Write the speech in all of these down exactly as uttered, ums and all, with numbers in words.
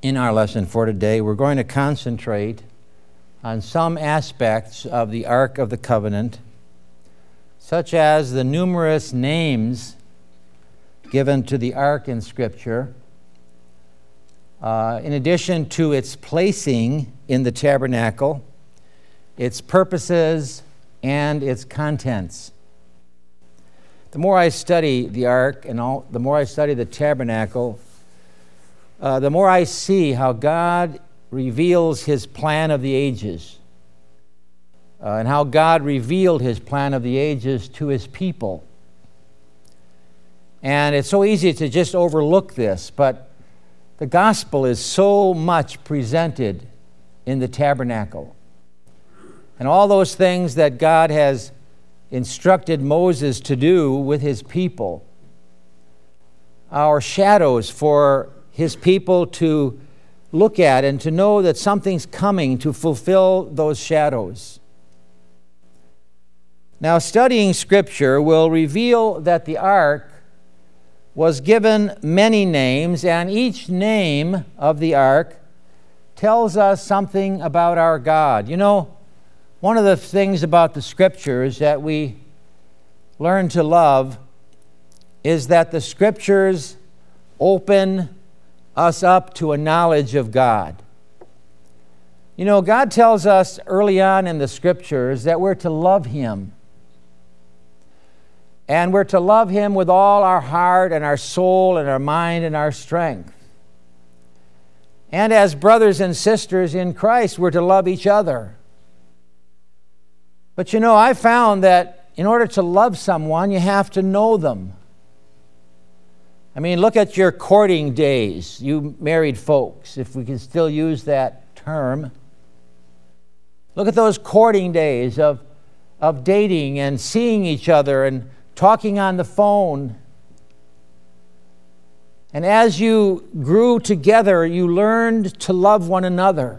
In our lesson for today, we're going to concentrate on some aspects of the Ark of the Covenant, such as the numerous names given to the Ark in Scripture, uh, in addition to its placing in the tabernacle, its purposes, and its contents. The more I study the Ark and all, the more I study the tabernacle, Uh, the more I see how God reveals his plan of the ages uh, and how God revealed his plan of the ages to his people. And it's so easy to just overlook this, but the gospel is so much presented in the tabernacle. And all those things that God has instructed Moses to do with his people are shadows for his people to look at and to know that something's coming to fulfill those shadows. Now, studying Scripture will reveal that the Ark was given many names, and each name of the Ark tells us something about our God. You know, one of the things about the Scriptures that we learn to love is that the Scriptures open us up to a knowledge of God. You know, God tells us early on in the Scriptures that we're to love him. And we're to love him with all our heart and our soul and our mind and our strength. And as brothers and sisters in Christ, we're to love each other. But you know, I found that in order to love someone, you have to know them. I mean, look at your courting days, you married folks, if we can still use that term. Look at those courting days of, of dating and seeing each other and talking on the phone. And as you grew together, you learned to love one another.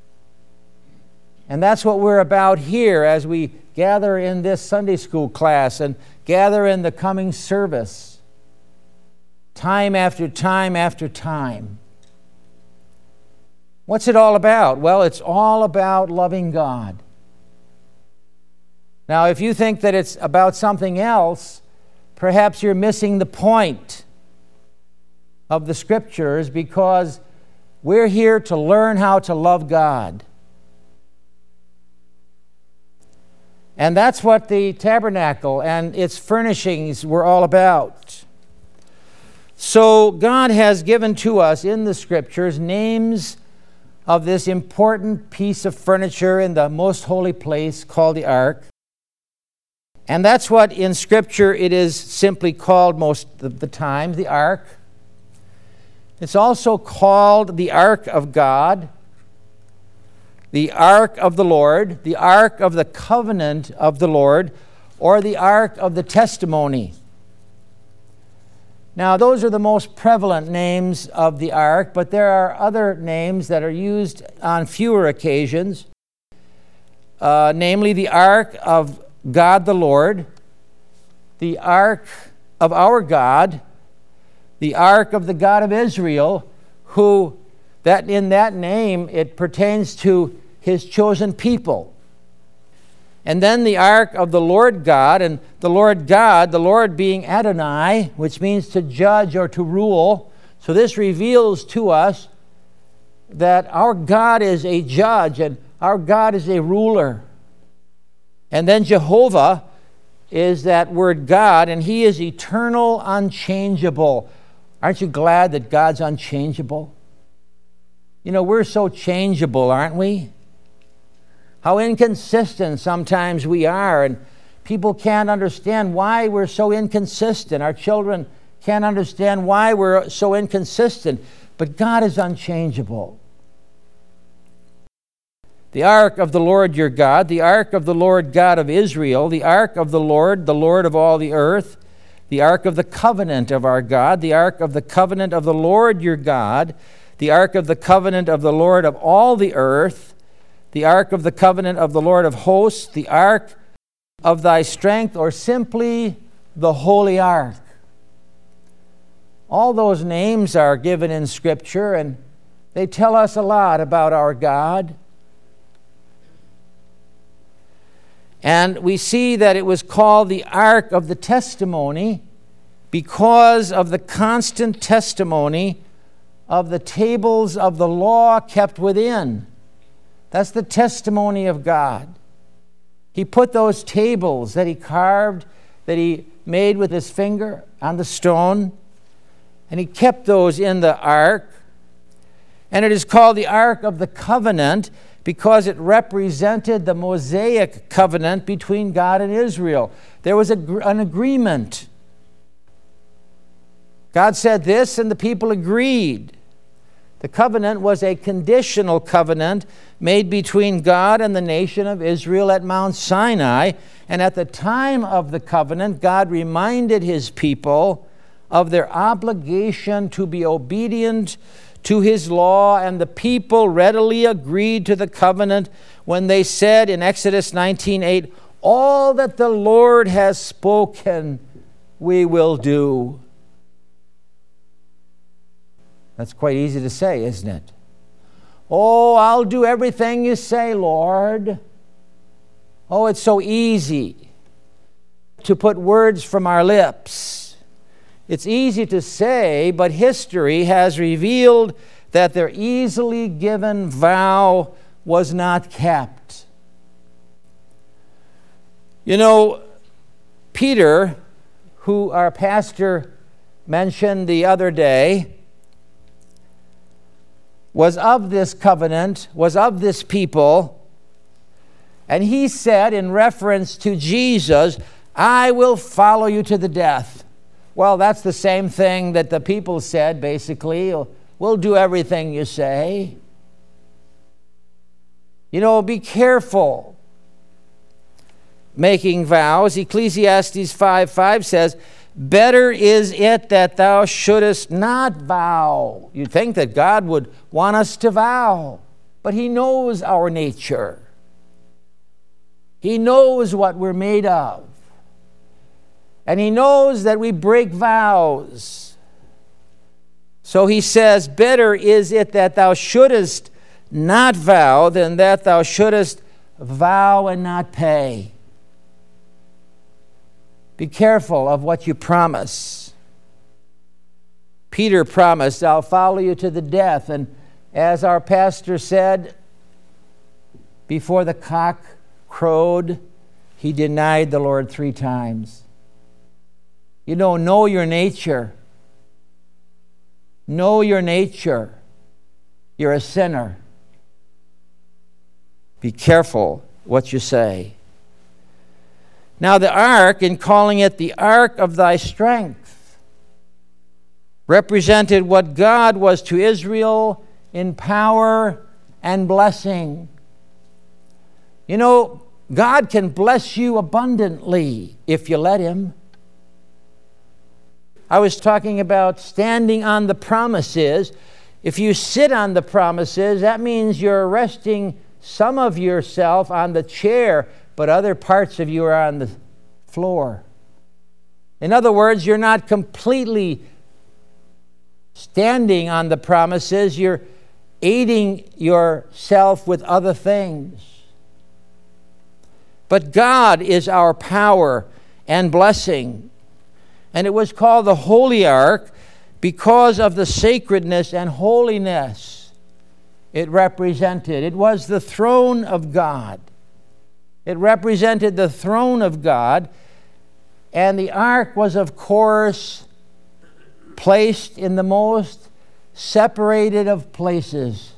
And that's what we're about here as we gather in this Sunday school class and gather in the coming service. Time after time after time. What's it all about? Well, it's all about loving God. Now, if you think that it's about something else, perhaps you're missing the point of the Scriptures, because we're here to learn how to love God. And that's what the tabernacle and its furnishings were all about. So God has given to us in the Scriptures names of this important piece of furniture in the most holy place called the Ark. And that's what in Scripture it is simply called most of the time, the Ark. It's also called the Ark of God, the Ark of the Lord, the Ark of the Covenant of the Lord, or the Ark of the Testimony. Now, those are the most prevalent names of the Ark, but there are other names that are used on fewer occasions, uh, namely the Ark of God the Lord, the Ark of our God, the Ark of the God of Israel, who, that in that name, it pertains to his chosen people. And then the Ark of the Lord God, and the Lord God, the Lord being Adonai, which means to judge or to rule. So this reveals to us that our God is a judge and our God is a ruler. And then Jehovah is that word God, and he is eternal, unchangeable. Aren't you glad that God's unchangeable? You know, we're so changeable, aren't we? How inconsistent sometimes we are, and people can't understand why we're so inconsistent. Our children can't understand why we're so inconsistent, but God is unchangeable. The Ark of the Lord your God, the Ark of the Lord God of Israel, the Ark of the Lord, the Lord of all the earth, the Ark of the Covenant of our God, the Ark of the Covenant of the Lord your God, the Ark of the Covenant of the Lord of all the earth, the Ark of the Covenant of the Lord of hosts, the Ark of thy strength, or simply the Holy Ark. All those names are given in Scripture, and They tell us a lot about our God. And we see that it was called the Ark of the Testimony because of the constant testimony of the tables of the law kept within. That's the testimony of God. He put those tables that he carved, that he made with his finger on the stone, and he kept those in the ark. And it is called the Ark of the Covenant because it represented the Mosaic covenant between God and Israel. There was a, an agreement. God said this, and the people agreed. The covenant was a conditional covenant made between God and the nation of Israel at Mount Sinai. And at the time of the covenant, God reminded his people of their obligation to be obedient to his law, and the people readily agreed to the covenant when they said in Exodus nineteen eight, "All that the Lord has spoken, we will do." That's quite easy to say, isn't it? Oh, I'll do everything you say, Lord. Oh, it's so easy to put words from our lips. It's easy to say, but history has revealed that their easily given vow was not kept. You know, Peter, who our pastor mentioned the other day, was of this covenant, was of this people, and he said in reference to Jesus, "I will follow you to the death." Well, that's the same thing that the people said, basically. We'll do everything you say. You know, be careful making vows. Ecclesiastes five five says, "Better is it that thou shouldest not vow." You'd think that God would want us to vow, but he knows our nature. He knows what we're made of. And he knows that we break vows. So he says, "Better is it that thou shouldest not vow than that thou shouldest vow and not pay." Be careful of what you promise. Peter promised, "I'll follow you to the death." And as our pastor said, before the cock crowed, he denied the Lord three times. You know, know your nature. Know your nature. You're a sinner. Be careful what you say. Now the ark, in calling it the ark of thy strength, represented what God was to Israel in power and blessing. You know, God can bless you abundantly if you let him. I was talking about standing on the promises. If you sit on the promises, that means you're resting some of yourself on the chair, but other parts of you are on the floor. In other words, you're not completely standing on the promises. You're aiding yourself with other things. But God is our power and blessing. And it was called the Holy Ark because of the sacredness and holiness it represented. It was the throne of God. It represented the throne of God. And the ark was, of course, placed in the most separated of places.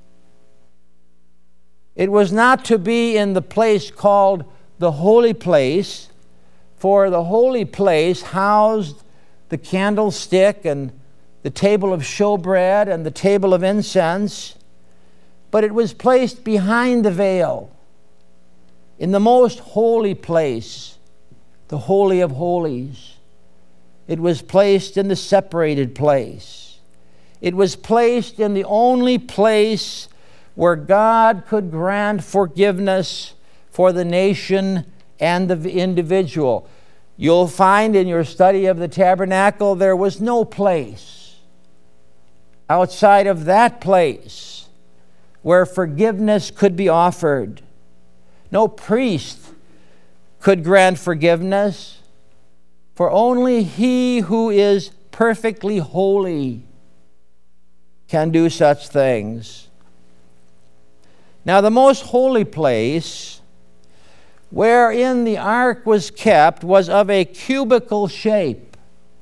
It was not to be in the place called the holy place, for the holy place housed the candlestick and the table of showbread and the table of incense, but it was placed behind the veil in the most holy place, the Holy of Holies. It was placed in the separated place. It was placed in the only place where God could grant forgiveness for the nation and the individual. You'll find in your study of the tabernacle there was no place outside of that place where forgiveness could be offered. No priest could grant forgiveness, for only He who is perfectly holy can do such things. Now, the most holy place wherein the ark was kept was of a cubical shape,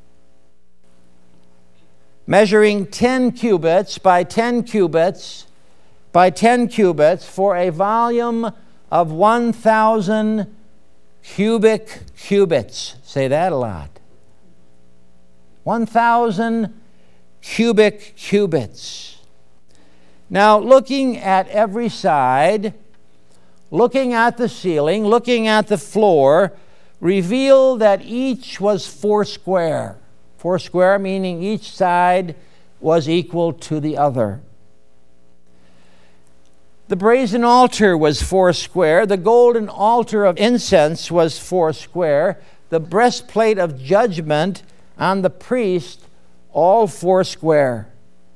measuring ten cubits by ten cubits by ten cubits for a volume of one thousand cubic cubits. Say that a lot. one thousand cubic cubits. Now, looking at every side, looking at the ceiling, looking at the floor, reveal that each was four square. Four square meaning each side was equal to the other. The brazen altar was four square. The golden altar of incense was four square. The breastplate of judgment on the priest, all four square.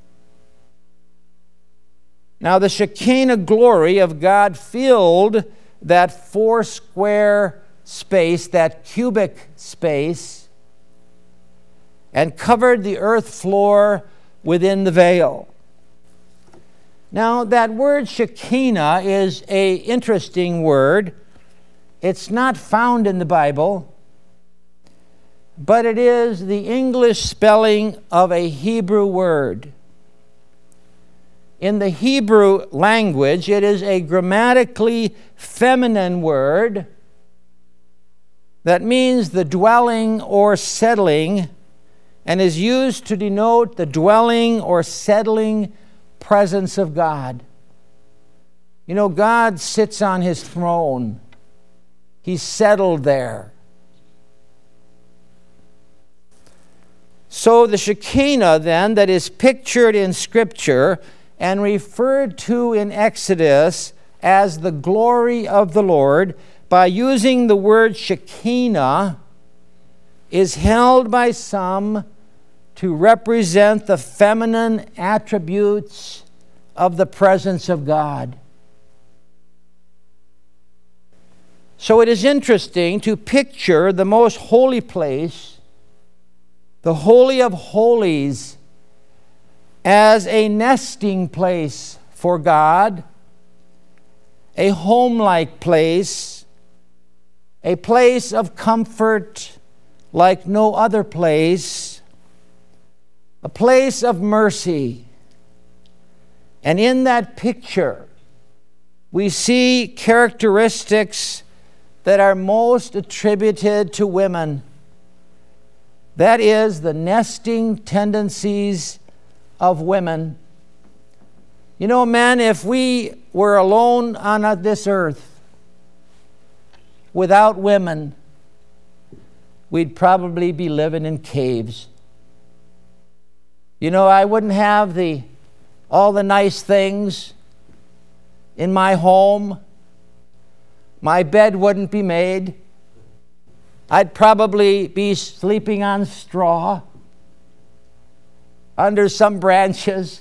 Now the Shekinah glory of God filled that four square space, that cubic space, and covered the earth floor within the veil. Now, that word Shekinah is an interesting word. It's not found in the Bible, but it is the English spelling of a Hebrew word. In the Hebrew language, it is a grammatically feminine word that means the dwelling or settling, and is used to denote the dwelling or settling presence of God. You know, God sits on His throne. He's settled there. So the Shekinah, then, that is pictured in Scripture and referred to in Exodus as the glory of the Lord, by using the word Shekinah, is held by some to represent the feminine attributes of the presence of God. So it is interesting to picture the most holy place, the Holy of Holies, as a nesting place for God, a home-like place, a place of comfort like no other place, a place of mercy. And in that picture, we see characteristics that are most attributed to women. That is, the nesting tendencies of women. You know, men, if we were alone on this earth without women, we'd probably be living in caves. You know, I wouldn't have the all the nice things in my home. My bed wouldn't be made. I'd probably be sleeping on straw under some branches.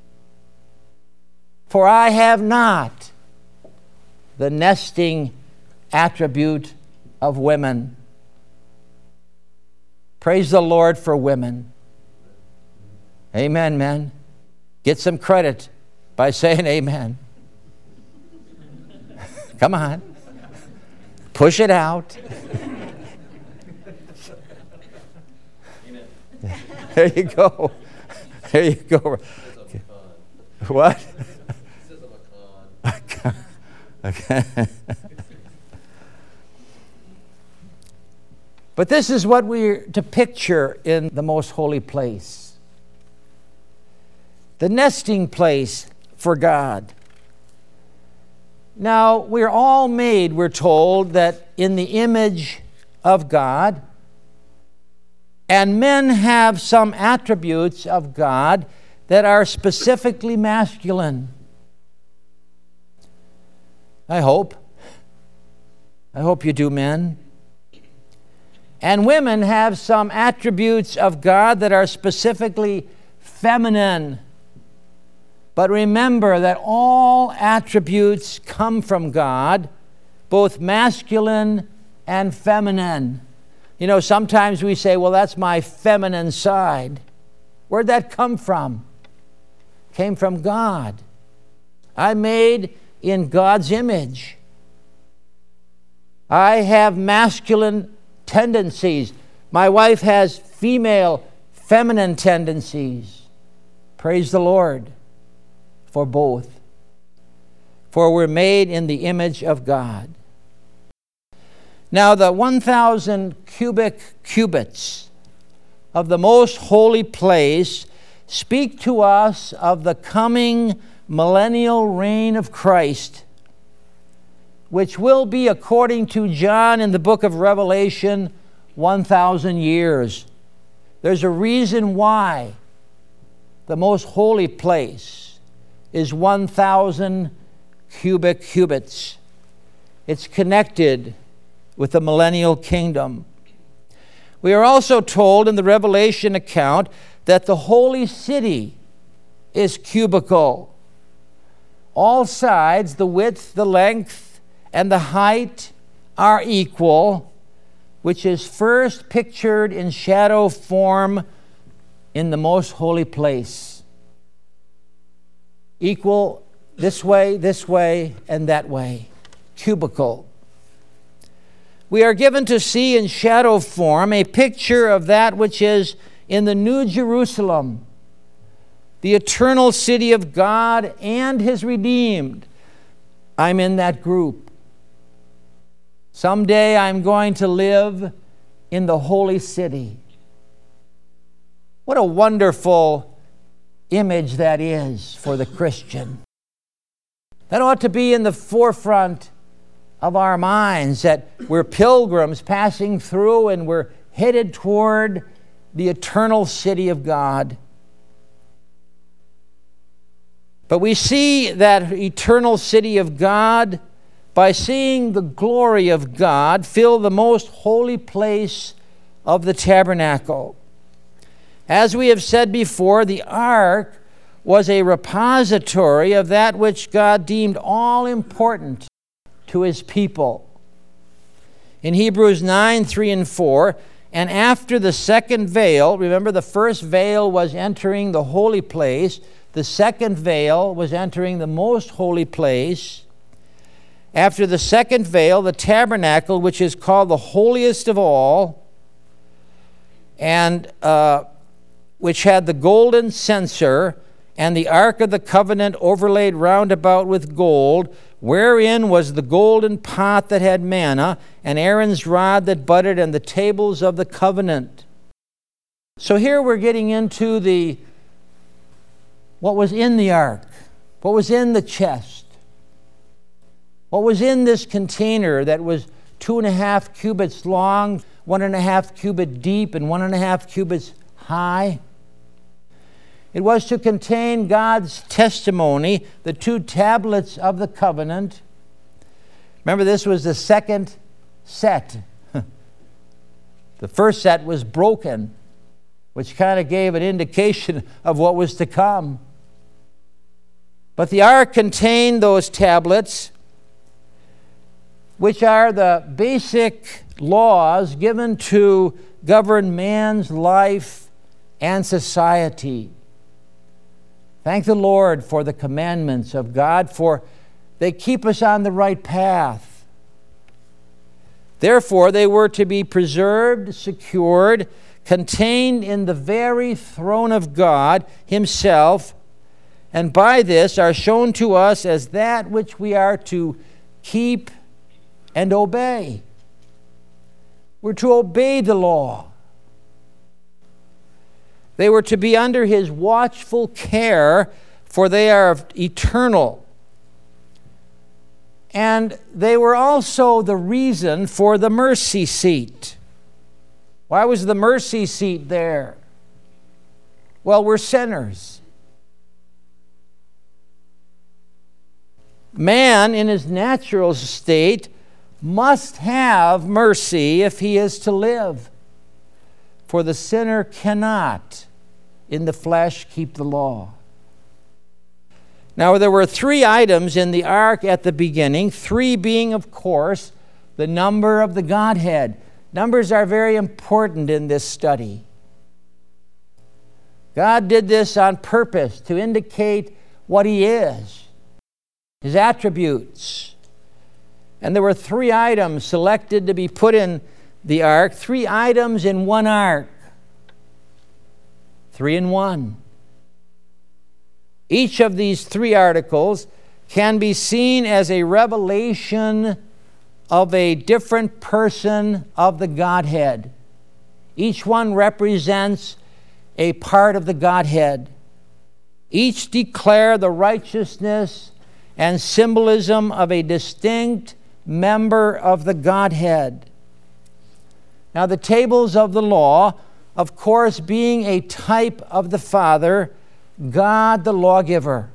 For I have not the nesting attribute of women. Praise the Lord for women. Amen, men. Get some credit by saying amen. Come on. Push it out. There you go. There you go. What? Okay. But this is what we're to picture in the most holy place. The nesting place for God. Now, we're all made, we're told, that in the image of God. And men have some attributes of God that are specifically masculine. I hope. I hope you do, men. And women have some attributes of God that are specifically feminine. But remember that all attributes come from God, both masculine and feminine. You know, sometimes we say, well, that's my feminine side. Where'd that come from? Came from God. I'm made in God's image. I have masculine tendencies. My wife has female, feminine tendencies. Praise the Lord for both. For we're made in the image of God. Now, the one thousand cubic cubits of the most holy place speak to us of the coming millennial reign of Christ, which will be, according to John in the book of Revelation, one thousand years. There's a reason why the most holy place is one thousand cubic cubits. It's connected with the millennial kingdom. We are also told in the Revelation account that the holy city is cubical. All sides, the width, the length, and the height are equal, which is first pictured in shadow form in the most holy place. Equal this way, this way, and that way. Cubical. We are given to see in shadow form a picture of that which is in the New Jerusalem, the eternal city of God and His redeemed. I'm in that group. Someday I'm going to live in the holy city. What a wonderful image that is for the Christian. That ought to be in the forefront of our minds, that we're pilgrims passing through and we're headed toward the eternal city of God. But we see that eternal city of God by seeing the glory of God fill the most holy place of the tabernacle. As we have said before, the ark was a repository of that which God deemed all important to His people. In Hebrews nine, three and four, and after the second veil, remember the first veil was entering the holy place, the second veil was entering the most holy place. After the second veil, the tabernacle, which is called the holiest of all, and uh, which had the golden censer, and the ark of the covenant overlaid round about with gold, wherein was the golden pot that had manna, and Aaron's rod that budded, and the tables of the covenant. So here we're getting into the what was in the ark, what was in the chest, what was in this container that was two and a half cubits long, one and a half cubit deep, and one and a half cubits high. It was to contain God's testimony, the two tablets of the covenant. Remember, this was the second set. The first set was broken, which kind of gave an indication of what was to come. But the ark contained those tablets, which are the basic laws given to govern man's life and society. Thank the Lord for the commandments of God, for they keep us on the right path. Therefore, they were to be preserved, secured, contained in the very throne of God Himself, and by this are shown to us as that which we are to keep and obey. We're to obey the law. They were to be under His watchful care, for they are eternal. And they were also the reason for the mercy seat. Why was the mercy seat there? Well, we're sinners. Man, in his natural state, must have mercy if he is to live. For the sinner cannot, in the flesh, keep the law. Now, there were three items in the ark at the beginning, three being, of course, the number of the Godhead. Numbers are very important in this study. God did this on purpose to indicate what He is, His attributes. And there were three items selected to be put in the ark, three items in one ark. Three in one. Each of these three articles can be seen as a revelation of a different person of the Godhead. Each one represents a part of the Godhead. Each declare the righteousness and symbolism of a distinct member of the Godhead. Now, the tables of the law, of course, being a type of the Father, God the lawgiver.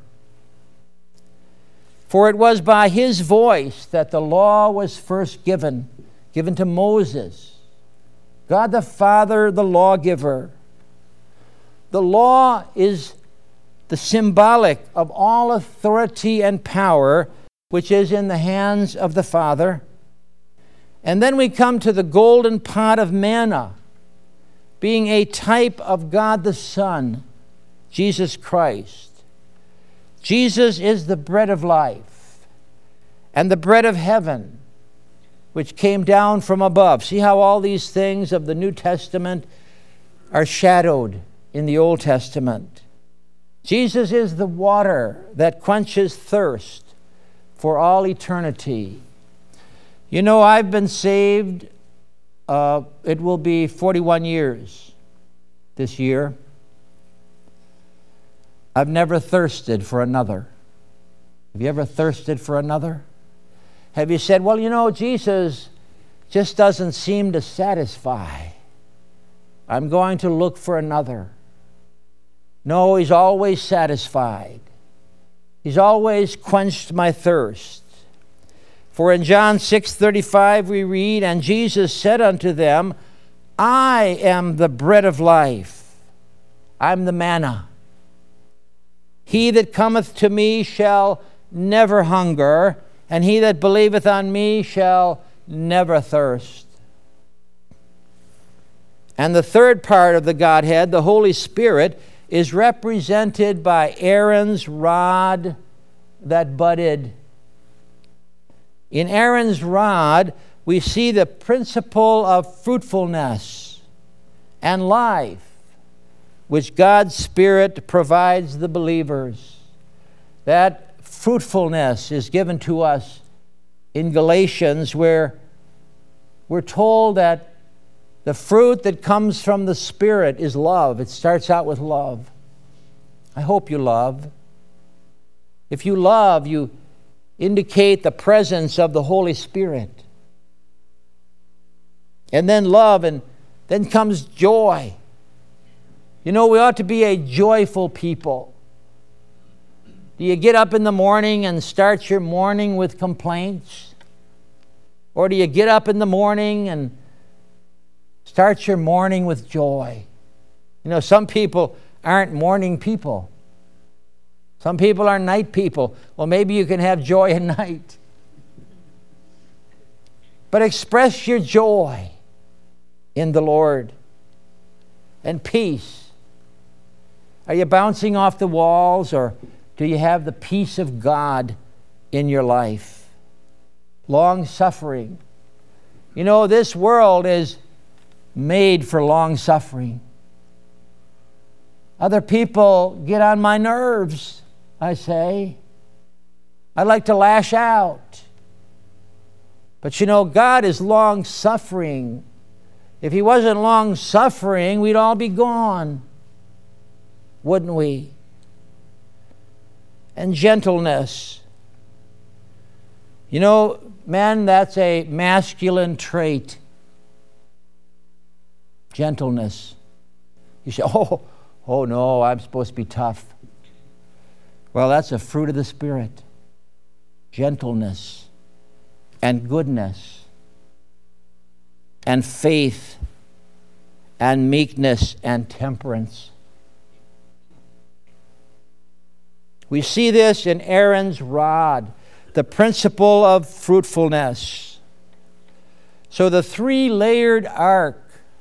For it was by His voice that the law was first given, given to Moses. God the Father, the lawgiver. The law is the symbolic of all authority and power which is in the hands of the Father. And then we come to the golden pot of manna, being a type of God the Son, Jesus Christ. Jesus is the bread of life and the bread of heaven, which came down from above. See how all these things of the New Testament are shadowed in the Old Testament. Jesus is the water that quenches thirst for all eternity. You know, I've been saved, uh, it will be forty-one years this year. I've never thirsted for another. Have you ever thirsted for another? Have you said, well, you know, Jesus just doesn't seem to satisfy. I'm going to look for another. No, He's always satisfied. He's always quenched my thirst. For in John six thirty-five we read, and Jesus said unto them, I am the bread of life. I'm the manna. He that cometh to me shall never hunger, and he that believeth on me shall never thirst. And the third part of the Godhead, the Holy Spirit, is represented by Aaron's rod that budded. In Aaron's rod, we see the principle of fruitfulness and life, which God's Spirit provides the believers. That fruitfulness is given to us in Galatians, where we're told that the fruit that comes from the Spirit is love. It starts out with love. I hope you love. If you love, you indicate the presence of the Holy Spirit. And then love, and then comes joy. You know, we ought to be a joyful people. Do you get up in the morning and start your morning with complaints? Or do you get up in the morning and start your morning with joy? You know, some people aren't morning people. Some people are night people. Well, maybe you can have joy at night. But express your joy in the Lord and peace. Are you bouncing off the walls, or do you have the peace of God in your life? Long suffering. You know, this world is made for long suffering. Other people get on my nerves, I say. I like to lash out. But you know, God is long suffering. If He wasn't long suffering, we'd all be gone, wouldn't we? And gentleness. You know, men, that's a masculine trait. Gentleness. You say, oh, oh no, I'm supposed to be tough. Well, that's a fruit of the Spirit. Gentleness and goodness and faith and meekness and temperance. We see this in Aaron's rod, the principle of fruitfulness. So the three-layered ark,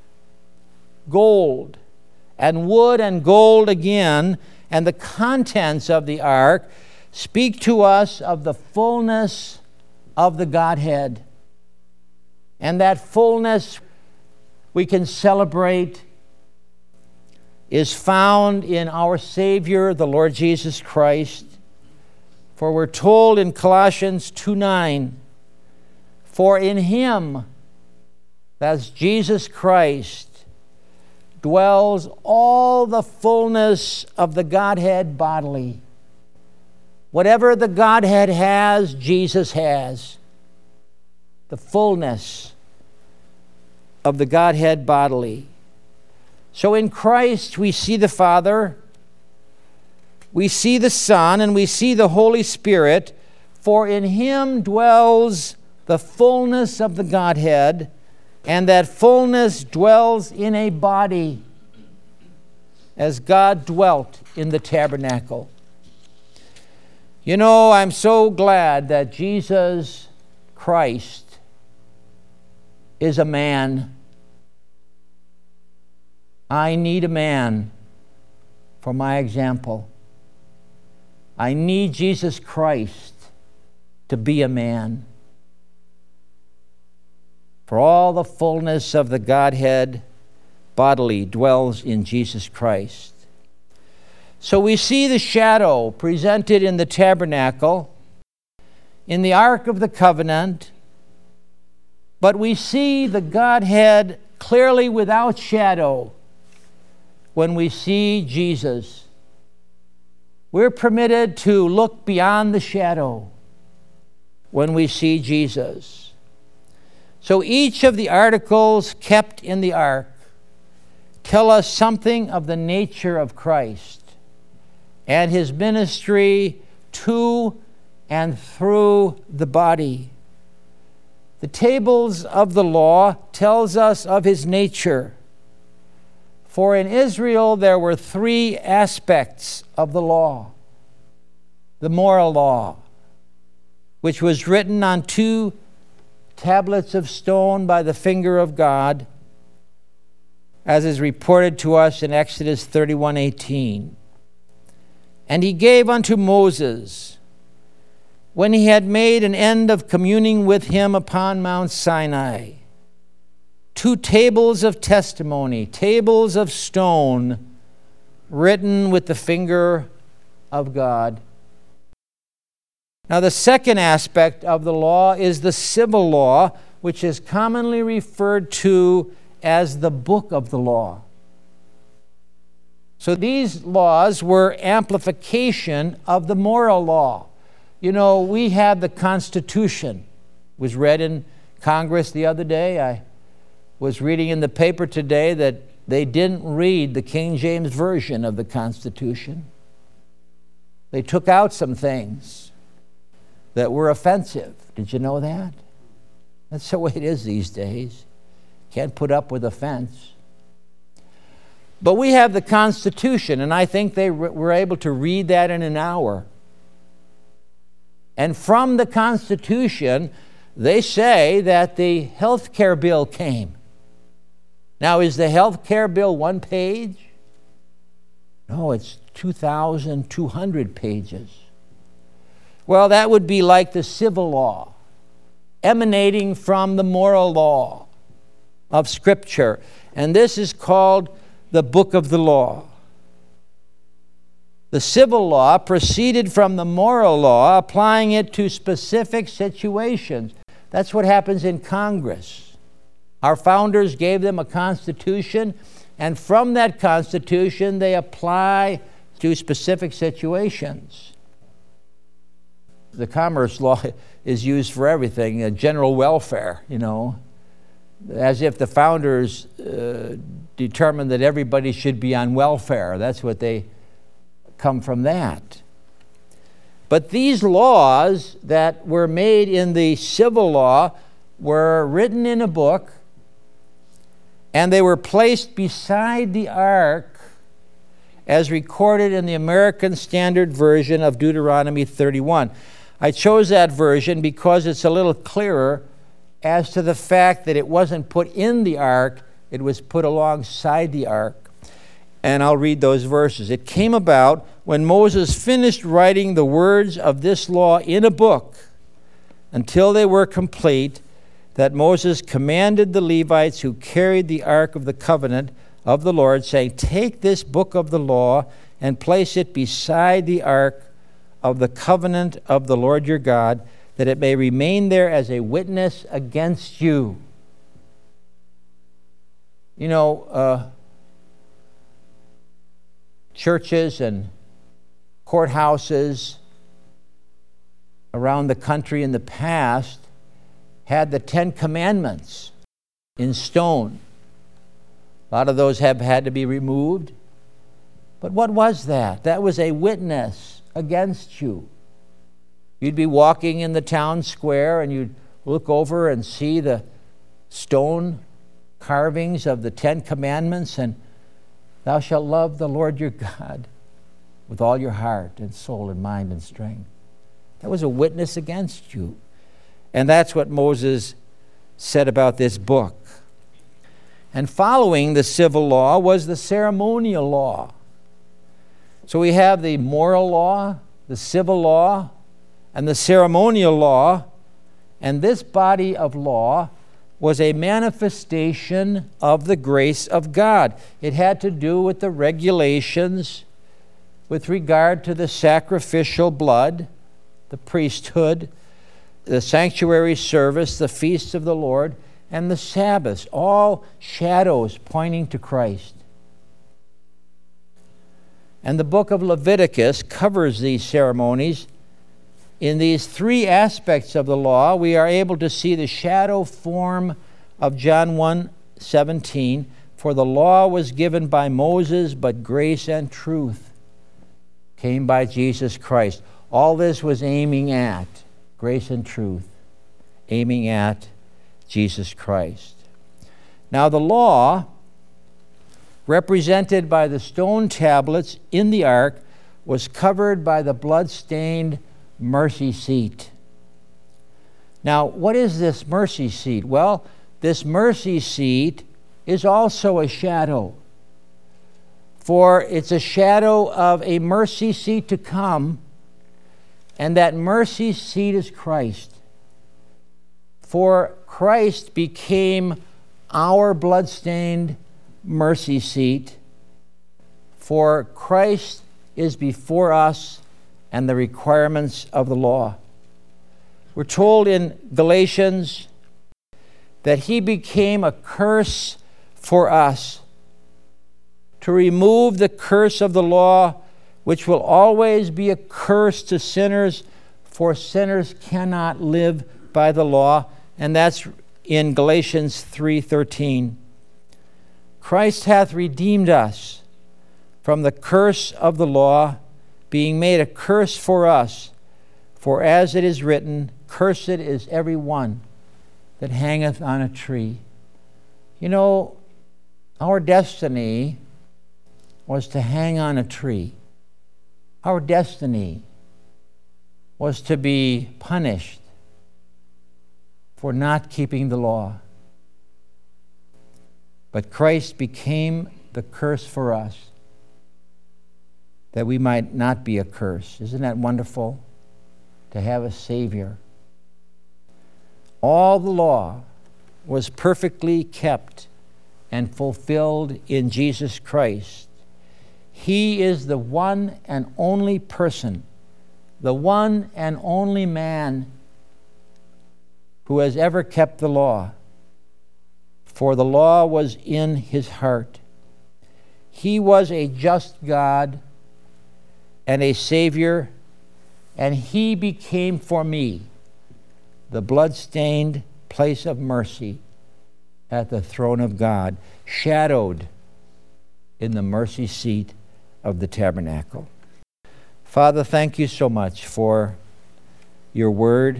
gold and wood and gold again, and the contents of the ark speak to us of the fullness of the Godhead. And that fullness we can celebrate is found in our Savior, the Lord Jesus Christ. For we're told in Colossians two nine, for in him, that's Jesus Christ, dwells all the fullness of the Godhead bodily. Whatever the Godhead has, Jesus has. The fullness of the Godhead bodily. So in Christ we see the Father, we see the Son, and we see the Holy Spirit, for in him dwells the fullness of the Godhead, and that fullness dwells in a body as God dwelt in the tabernacle. You know, I'm so glad that Jesus Christ is a man. I need a man for my example. I need Jesus Christ to be a man. For all the fullness of the Godhead bodily dwells in Jesus Christ. So we see the shadow presented in the tabernacle, in the Ark of the Covenant, but we see the Godhead clearly without shadow when we see Jesus. We're permitted to look beyond the shadow when we see Jesus. So each of the articles kept in the ark tell us something of the nature of Christ and his ministry to and through the body. The tables of the law tells us of his nature. For in Israel there were three aspects of the law. The moral law, which was written on two tablets of stone by the finger of God, as is reported to us in Exodus thirty-one eighteen. And he gave unto Moses, when he had made an end of communing with him upon Mount Sinai, two tables of testimony, tables of stone, written with the finger of God. Now, the second aspect of the law is the civil law, which is commonly referred to as the book of the law. So these laws were amplification of the moral law. You know, we have the Constitution. It was read in Congress the other day. I was reading in the paper today that they didn't read the King James Version of the Constitution. They took out some things that were offensive. Did you know that? That's the way it is these days. Can't put up with offense. But we have the Constitution, and I think they were able to read that in an hour. And from the Constitution, they say that the health care bill came. Now, is the health care bill one page? No, it's two thousand two hundred pages. Well, that would be like the civil law, emanating from the moral law of Scripture. And this is called the book of the law. The civil law proceeded from the moral law, applying it to specific situations. That's what happens in Congress. Our founders gave them a constitution, and from that constitution, they apply to specific situations. The commerce law is used for everything, uh, general welfare, you know, as if the founders uh, determined that everybody should be on welfare. That's what they come from that. But these laws that were made in the civil law were written in a book, and they were placed beside the ark as recorded in the American Standard Version of Deuteronomy thirty-one. I chose that version because it's a little clearer as to the fact that it wasn't put in the ark, it was put alongside the ark. And I'll read those verses. It came about when Moses finished writing the words of this law in a book until they were complete, that Moses commanded the Levites who carried the ark of the covenant of the Lord, saying, "Take this book of the law and place it beside the ark of the covenant of the Lord your God, that it may remain there as a witness against you." You know, uh, churches and courthouses around the country in the past had the Ten Commandments in stone. A lot of those have had to be removed. But what was that? That was a witness against you. You'd be walking in the town square and you'd look over and see the stone carvings of the Ten Commandments, and thou shalt love the Lord your God with all your heart and soul and mind and strength. That was a witness against you. And that's what Moses said about this book. And following the civil law was the ceremonial law. So we have the moral law, the civil law, and the ceremonial law. And this body of law was a manifestation of the grace of God. It had to do with the regulations with regard to the sacrificial blood, the priesthood, the sanctuary service, the feasts of the Lord, and the Sabbaths, all shadows pointing to Christ. And the book of Leviticus covers these ceremonies. In these three aspects of the law, we are able to see the shadow form of John one seventeen, for the law was given by Moses, but grace and truth came by Jesus Christ. All this was aiming at grace and truth, aiming at Jesus Christ. Now the law, represented by the stone tablets in the ark, was covered by the blood-stained mercy seat. Now, what is this mercy seat? Well, this mercy seat is also a shadow. For it's a shadow of a mercy seat to come, and that mercy seat is Christ. For Christ became our blood-stained mercy seat. For Christ is before us and the requirements of the law. We're told in Galatians that he became a curse for us to remove the curse of the law, which will always be a curse to sinners, for sinners cannot live by the law. And that's in Galatians three thirteen. Christ hath redeemed us from the curse of the law, being made a curse for us. For as it is written, cursed is every one that hangeth on a tree. You know, our destiny was to hang on a tree. Our destiny was to be punished for not keeping the law. But Christ became the curse for us, that we might not be a curse. Isn't that wonderful? To have a Savior. All the law was perfectly kept and fulfilled in Jesus Christ. He is the one and only person, the one and only man who has ever kept the law. For the law was in his heart. He was a just God and a Savior, and he became for me the blood-stained place of mercy at the throne of God, shadowed in the mercy seat of the tabernacle. Father, thank you so much for your word.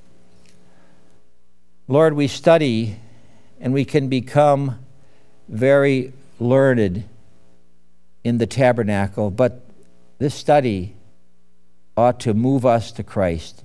Lord, we study and we can become very learned in the tabernacle, but this study ought to move us to Christ.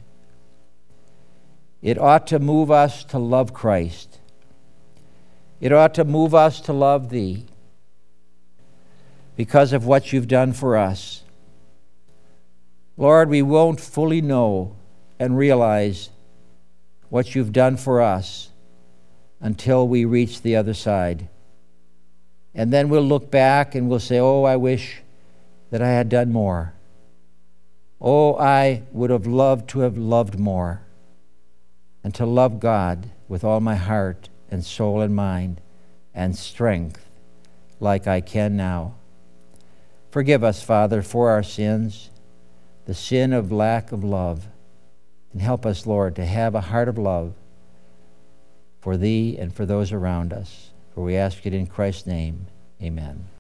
It ought to move us to love Christ. It ought to move us to love Thee because of what You've done for us. Lord, we won't fully know and realize what You've done for us until we reach the other side. And then we'll look back and we'll say, oh, I wish that I had done more. Oh, I would have loved to have loved more, and to love God with all my heart and soul and mind and strength like I can now. Forgive us, Father, for our sins, the sin of lack of love, and help us, Lord, to have a heart of love for Thee and for those around us. For we ask it in Christ's name. Amen.